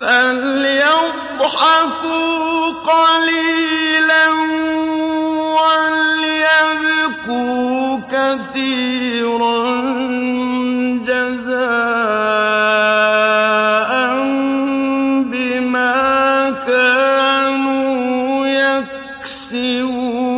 فَلْيَضْحَكُوا قَلِيلًا وَلْيَبْكُوا كَثِيرًا جَزَاءً بِمَا كَانُوا يَكْسِبُونَ